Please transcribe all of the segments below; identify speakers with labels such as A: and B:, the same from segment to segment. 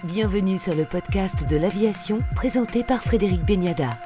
A: Bienvenue sur le podcast de l'aviation présenté par Frédéric Beniada.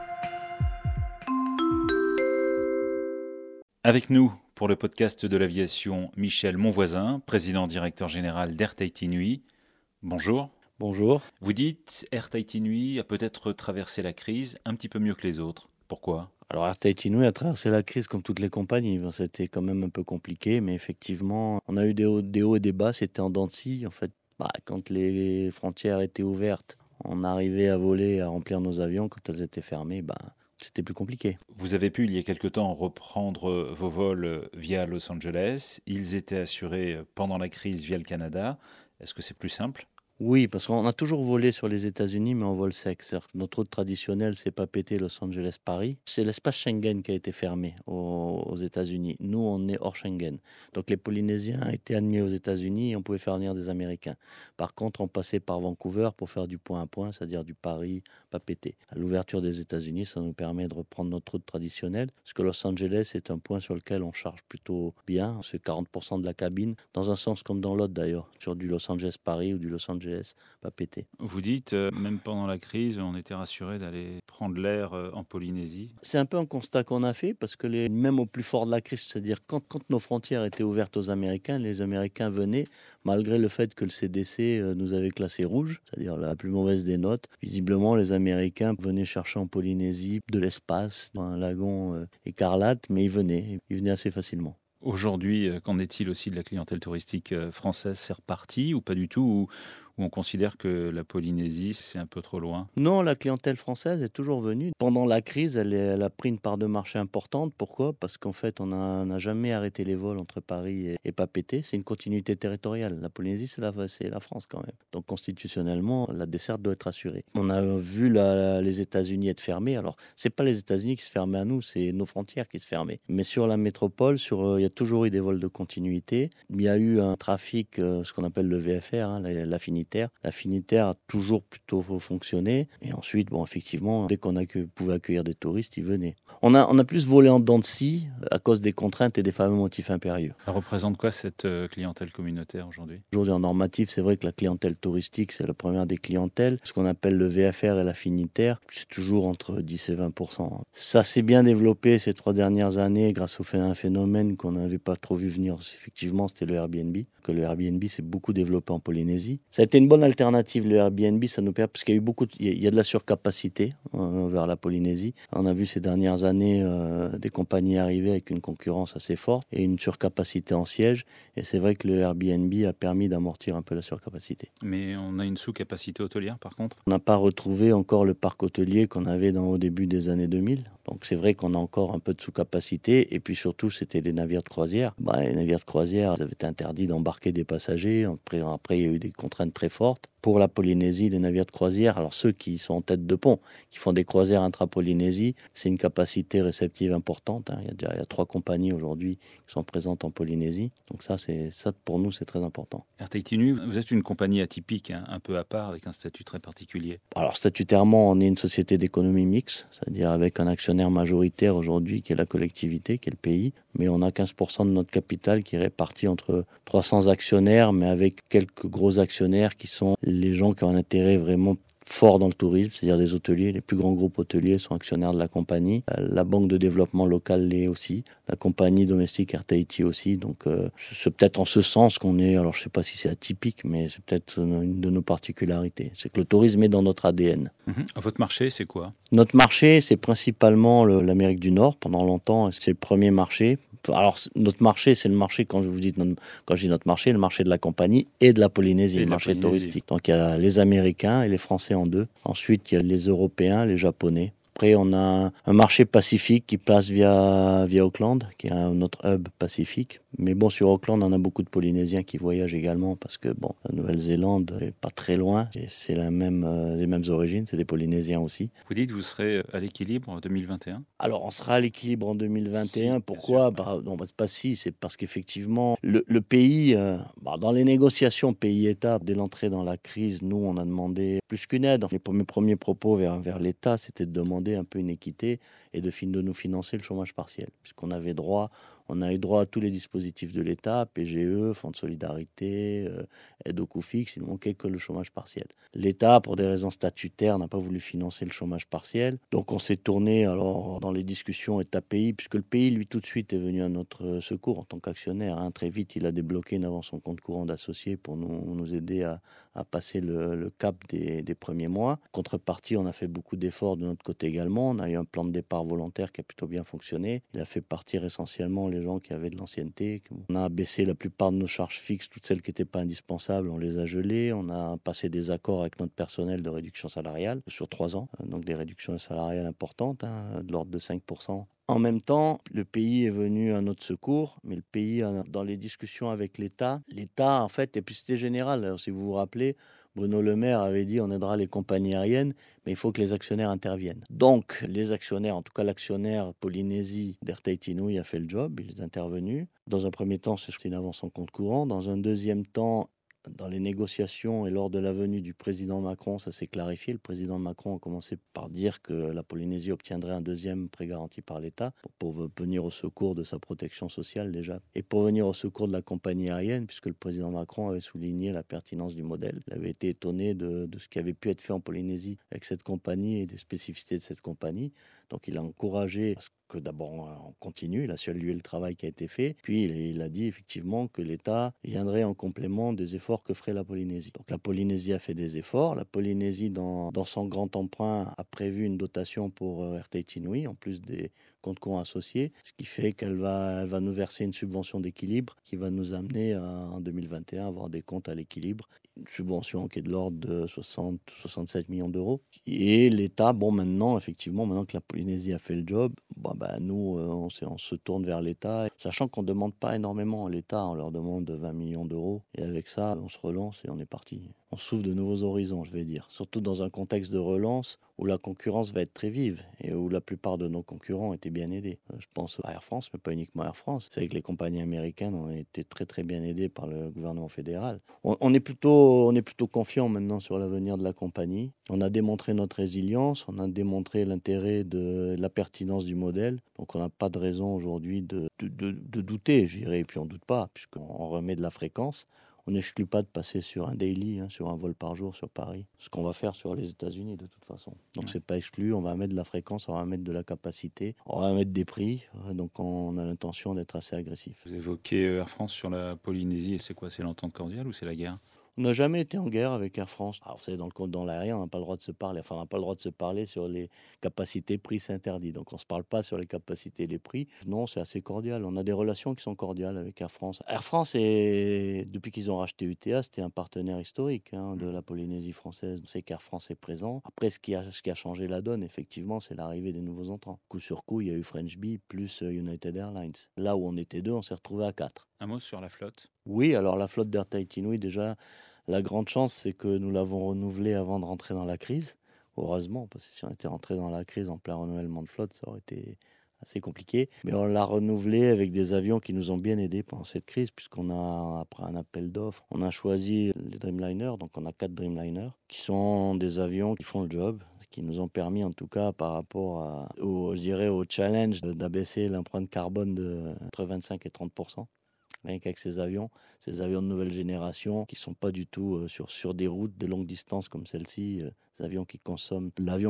B: Avec nous pour le podcast de l'aviation, Michel Monvoisin, président directeur général d'Air Tahiti Nui. Bonjour.
C: Bonjour.
B: Vous dites Air Tahiti Nui a peut-être traversé la crise un petit peu mieux que les autres. Pourquoi ?
C: Alors Air Tahiti Nui a traversé la crise comme toutes les compagnies. C'était quand même un peu compliqué, mais effectivement, on a eu des hauts et des bas. C'était en dents de scie. En fait, quand les frontières étaient ouvertes, on arrivait à voler, à remplir nos avions. Quand elles étaient fermées, c'était plus compliqué.
B: Vous avez pu, il y a quelque temps, reprendre vos vols via Los Angeles. Ils étaient assurés pendant la crise via le Canada. Est-ce que c'est plus simple ?
C: Oui, parce qu'on a toujours volé sur les États-Unis, mais en vol sec. C'est-à-dire que notre route traditionnelle, c'est pas péter Los Angeles-Paris. C'est l'espace Schengen qui a été fermé aux États-Unis. Nous, on est hors Schengen. Donc les Polynésiens étaient admis aux États-Unis et on pouvait faire venir des Américains. Par contre, on passait par Vancouver pour faire du point à point, c'est-à-dire du Paris, pas pété. À l'ouverture des États-Unis, ça nous permet de reprendre notre route traditionnelle, parce que Los Angeles est un point sur lequel on charge plutôt bien. C'est 40% de la cabine, dans un sens comme dans l'autre d'ailleurs, sur du Los Angeles-Paris ou du Los Angeles pas pété.
B: Vous dites, même pendant la crise, on était rassuré d'aller prendre l'air en Polynésie.
C: C'est un peu un constat qu'on a fait, parce que même au plus fort de la crise, c'est-à-dire quand nos frontières étaient ouvertes aux Américains, les Américains venaient, malgré le fait que le CDC nous avait classé rouge, c'est-à-dire la plus mauvaise des notes. Visiblement, les Américains venaient chercher en Polynésie de l'espace, dans un lagon écarlate, mais ils venaient assez facilement.
B: Aujourd'hui, qu'en est-il aussi de la clientèle touristique française ? C'est reparti ou pas du tout ? Ou on considère que la Polynésie, c'est un peu trop loin ?
C: Non, la clientèle française est toujours venue. Pendant la crise, elle a pris une part de marché importante. Pourquoi ? Parce qu'en fait, on n'a jamais arrêté les vols entre Paris et Papeete. C'est une continuité territoriale. La Polynésie, c'est la France quand même. Donc constitutionnellement, la desserte doit être assurée. On a vu les États-Unis être fermés. Alors, c'est pas les États-Unis qui se fermaient à nous, c'est nos frontières qui se fermaient. Mais sur la métropole, il y a toujours eu des vols de continuité. Il y a eu un trafic, ce qu'on appelle le VFR, l'affinitaire. L'affinitaire a toujours plutôt fonctionné. Et ensuite, effectivement, dès qu'on pouvait accueillir des touristes, ils venaient. On a plus volé en dents de scie à cause des contraintes et des fameux motifs impérieux.
B: Ça représente quoi cette clientèle communautaire aujourd'hui ?
C: Aujourd'hui, en normatif, c'est vrai que la clientèle touristique, c'est la première des clientèles. Ce qu'on appelle le VFR et l'affinitaire, c'est toujours entre 10 et 20%. Ça s'est bien développé ces 3 dernières années grâce au un phénomène qu'on n'avait pas trop vu venir. Effectivement, c'était le Airbnb. Que le Airbnb s'est beaucoup développé en Polynésie. Ça a été une bonne alternative, le Airbnb. Ça nous permet, parce qu'il y a eu il y a de la surcapacité vers la Polynésie. On a vu ces dernières années des compagnies arriver avec une concurrence assez forte et une surcapacité en siège. Et c'est vrai que le Airbnb a permis d'amortir un peu la surcapacité.
B: Mais on a une sous-capacité hôtelière par contre ?
C: On n'a pas retrouvé encore le parc hôtelier qu'on avait au début des années 2000. Donc c'est vrai qu'on a encore un peu de sous-capacité. Et puis surtout, c'était les navires de croisière. Les navires de croisière, ils avaient été interdits d'embarquer des passagers. Après, il y a eu des contraintes très fortes. Pour la Polynésie, les navires de croisière, alors ceux qui sont en tête de pont, qui font des croisières intra-Polynésie, c'est une capacité réceptive importante. Il y a 3 compagnies aujourd'hui qui sont présentes en Polynésie. Donc ça, pour nous, c'est très important.
B: Air Tahiti Nui, vous êtes une compagnie atypique, un peu à part, avec un statut très particulier.
C: Alors statutairement, on est une société d'économie mixte, c'est-à-dire avec un actionnaire majoritaire aujourd'hui qui est la collectivité, qui est le pays. Mais on a 15% de notre capital qui est réparti entre 300 actionnaires, mais avec quelques gros actionnaires qui sont les gens qui ont un intérêt vraiment fort dans le tourisme, c'est-à-dire des hôteliers. Les plus grands groupes hôteliers sont actionnaires de la compagnie. La banque de développement local l'est aussi. La compagnie domestique Air Tahiti aussi. Donc c'est peut-être en ce sens qu'on est, alors je ne sais pas si c'est atypique, mais c'est peut-être une de nos particularités. C'est que le tourisme est dans notre ADN.
B: Votre marché, c'est quoi ?
C: Notre marché, c'est principalement l'Amérique du Nord. Pendant longtemps, c'est le premier marché. Alors, notre marché, c'est le marché, quand je dis notre marché, le marché de la compagnie et de la Polynésie, le marché touristique. Donc, il y a les Américains et les Français en deux. Ensuite, il y a les Européens, les Japonais. Après, on a un marché pacifique qui passe via Auckland, qui est notre hub pacifique. Mais bon, sur Auckland, on a beaucoup de Polynésiens qui voyagent également parce que la Nouvelle-Zélande est pas très loin. Et c'est les mêmes origines, c'est des Polynésiens aussi.
B: Vous dites que vous serez à l'équilibre en 2021 ?
C: Alors, on sera à l'équilibre en 2021. Pourquoi ? C'est parce qu'effectivement, le pays, dans les négociations pays-État, dès l'entrée dans la crise, nous, on a demandé plus qu'une aide. Mes premiers propos vers l'État, c'était de demander un peu une équité et de nous financer le chômage partiel, puisqu'on avait droit On a eu droit à tous les dispositifs de l'État, PGE, Fonds de solidarité, aide au coût fixe, il ne manquait que le chômage partiel. L'État, pour des raisons statutaires, n'a pas voulu financer le chômage partiel. Donc on s'est tourné alors dans les discussions État-pays, puisque le pays, lui, tout de suite est venu à notre secours en tant qu'actionnaire. Très vite, il a débloqué une avance en compte courant d'associés pour nous aider à passer le cap des premiers mois. Contrepartie, on a fait beaucoup d'efforts de notre côté également. On a eu un plan de départ volontaire qui a plutôt bien fonctionné. Il a fait partir essentiellement les gens qui avaient de l'ancienneté. On a baissé la plupart de nos charges fixes, toutes celles qui n'étaient pas indispensables, on les a gelées. On a passé des accords avec notre personnel de réduction salariale sur 3 ans. Donc des réductions salariales importantes, de l'ordre de 5%. En même temps, le pays est venu à notre secours, mais le pays, dans les discussions avec l'État, en fait, et puis c'était général. Alors, si vous vous rappelez, Bruno Le Maire avait dit on aidera les compagnies aériennes, mais il faut que les actionnaires interviennent. Donc, les actionnaires, en tout cas l'actionnaire Polynésie d'Air Tahiti Nui a fait le job, il est intervenu. Dans un premier temps, c'est une avance en compte courant. Dans un deuxième temps, dans les négociations et lors de la venue du président Macron, ça s'est clarifié. Le président Macron a commencé par dire que la Polynésie obtiendrait un deuxième prêt garanti par l'État pour venir au secours de sa protection sociale déjà. Et pour venir au secours de la compagnie aérienne, puisque le président Macron avait souligné la pertinence du modèle. Il avait été étonné de ce qui avait pu être fait en Polynésie avec cette compagnie et des spécificités de cette compagnie. Donc il a encouragé que d'abord on continue, il a salué le travail qui a été fait, puis il a dit effectivement que l'État viendrait en complément des efforts que ferait la Polynésie. Donc la Polynésie a fait des efforts, la Polynésie dans son grand emprunt a prévu une dotation pour Air Tahiti Nui, en plus des comptes courants associés, ce qui fait qu'elle va nous verser une subvention d'équilibre qui va nous amener en 2021 à avoir des comptes à l'équilibre, une subvention qui est de l'ordre de 67 millions d'euros. Et l'État, maintenant que la Polynésie a fait le job, nous, on se tourne vers l'État, sachant qu'on ne demande pas énormément à l'État, on leur demande 20 millions d'euros. Et avec ça, on se relance et on est parti. On s'ouvre de nouveaux horizons, je vais dire. Surtout dans un contexte de relance où la concurrence va être très vive et où la plupart de nos concurrents étaient bien aidés. Je pense à Air France, mais pas uniquement Air France. C'est que les compagnies américaines ont été très très bien aidées par le gouvernement fédéral. On est plutôt confiant maintenant sur l'avenir de la compagnie. On a démontré notre résilience, on a démontré l'intérêt de la pertinence du modèle. Donc on n'a pas de raison aujourd'hui de douter, je dirais. Et puis on ne doute pas, puisqu'on remet de la fréquence. On n'exclut pas de passer sur un daily, sur un vol par jour sur Paris. Ce qu'on va faire sur les États-Unis de toute façon. Donc c'est pas exclu, on va mettre de la fréquence, on va mettre de la capacité, on va mettre des prix. Donc on a l'intention d'être assez agressif.
B: Vous évoquez Air France sur la Polynésie, c'est quoi? C'est l'entente cordiale ou c'est la guerre?
C: On n'a jamais été en guerre avec Air France. Alors, vous savez, dans l'aérien, on n'a pas le droit de se parler. Enfin, on n'a pas le droit de se parler sur les capacités prix, c'est interdit. Donc, on ne se parle pas sur les capacités et les prix. Non, c'est assez cordial. On a des relations qui sont cordiales avec Air France. Air France, depuis qu'ils ont racheté UTA, c'était un partenaire historique de la Polynésie française. On sait qu'Air France est présent. Après, ce qui a changé la donne, effectivement, c'est l'arrivée des nouveaux entrants. Coup sur coup, il y a eu French Bee plus United Airlines. Là où on était 2, on s'est retrouvé à 4.
B: Un mot sur la flotte?
C: Oui, alors la flotte d'Air Tahiti Nui, déjà, la grande chance, c'est que nous l'avons renouvelée avant de rentrer dans la crise. Heureusement, parce que si on était rentré dans la crise en plein renouvellement de flotte, ça aurait été assez compliqué. Mais on l'a renouvelée avec des avions qui nous ont bien aidés pendant cette crise, puisqu'on a, après un appel d'offres, on a choisi les Dreamliners. Donc on a 4 Dreamliners, qui sont des avions qui font le job, qui nous ont permis, en tout cas, par rapport au challenge d'abaisser l'empreinte carbone de entre 25 et 30%. Rien qu'avec ces avions de nouvelle génération qui ne sont pas du tout sur des routes de longue distance comme celle-ci, l'avion qui consomme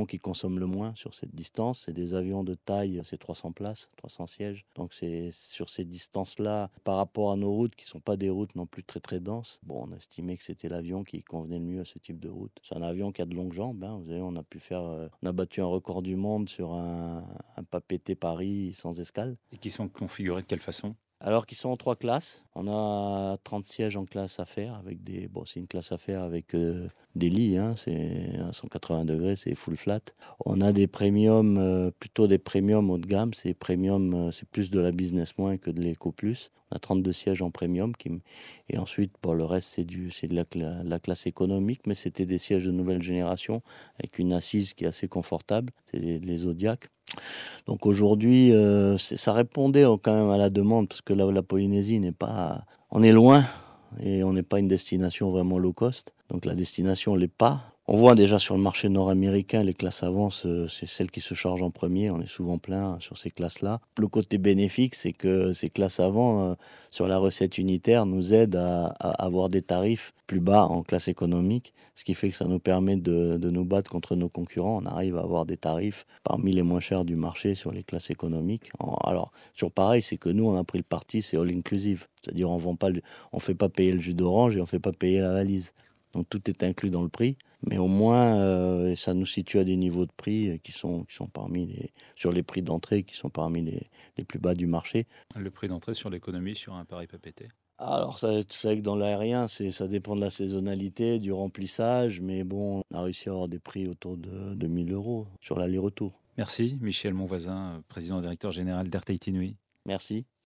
C: le moins sur cette distance. C'est des avions de taille, c'est 300 places, 300 sièges. Donc c'est sur ces distances-là, par rapport à nos routes qui ne sont pas des routes non plus très très denses, on a estimé que c'était l'avion qui convenait le mieux à ce type de route. C'est un avion qui a de longues jambes. Vous savez, on a battu un record du monde sur un Papeete Paris sans escale.
B: Et qui sont configurés de quelle façon?
C: Alors qu'ils sont en 3 classes. On a 30 sièges en classe affaires c'est une classe affaires avec des lits, c'est à 180 degrés, c'est full flat. On a des premiums, plutôt des premiums haut de gamme. C'est premium, c'est plus de la business moins que de l'éco plus. On a 32 sièges en premium et ensuite pour le reste c'est de la classe économique, mais c'était des sièges de nouvelle génération avec une assise qui est assez confortable. C'est les Zodiac. Donc aujourd'hui, ça répondait quand même à la demande, parce que la Polynésie on est loin et on n'est pas une destination vraiment low cost. Donc la destination l'est pas. On voit déjà sur le marché nord-américain, les classes avances, c'est celles qui se chargent en premier. On est souvent plein sur ces classes-là. Le côté bénéfique, c'est que ces classes avant, sur la recette unitaire, nous aident à avoir des tarifs plus bas en classe économique, ce qui fait que ça nous permet de nous battre contre nos concurrents. On arrive à avoir des tarifs parmi les moins chers du marché sur les classes économiques. Alors, toujours pareil, c'est que nous, on a pris le parti, c'est all inclusive. C'est-à-dire, on fait pas payer le jus d'orange et on fait pas payer la valise. Donc tout est inclus dans le prix, mais au moins ça nous situe à des niveaux de prix qui sont sur les prix d'entrée qui sont parmi les plus bas du marché.
B: Le prix d'entrée sur l'économie sur un Paris PPT?
C: Alors ça, tu sais que dans l'aérien, ça dépend de la saisonnalité, du remplissage, mais bon, on a réussi à avoir des prix autour de 1 000 € sur l'aller-retour.
B: Merci Michel Monvoisin, président directeur général d'Air Tahiti Nui.
C: Merci.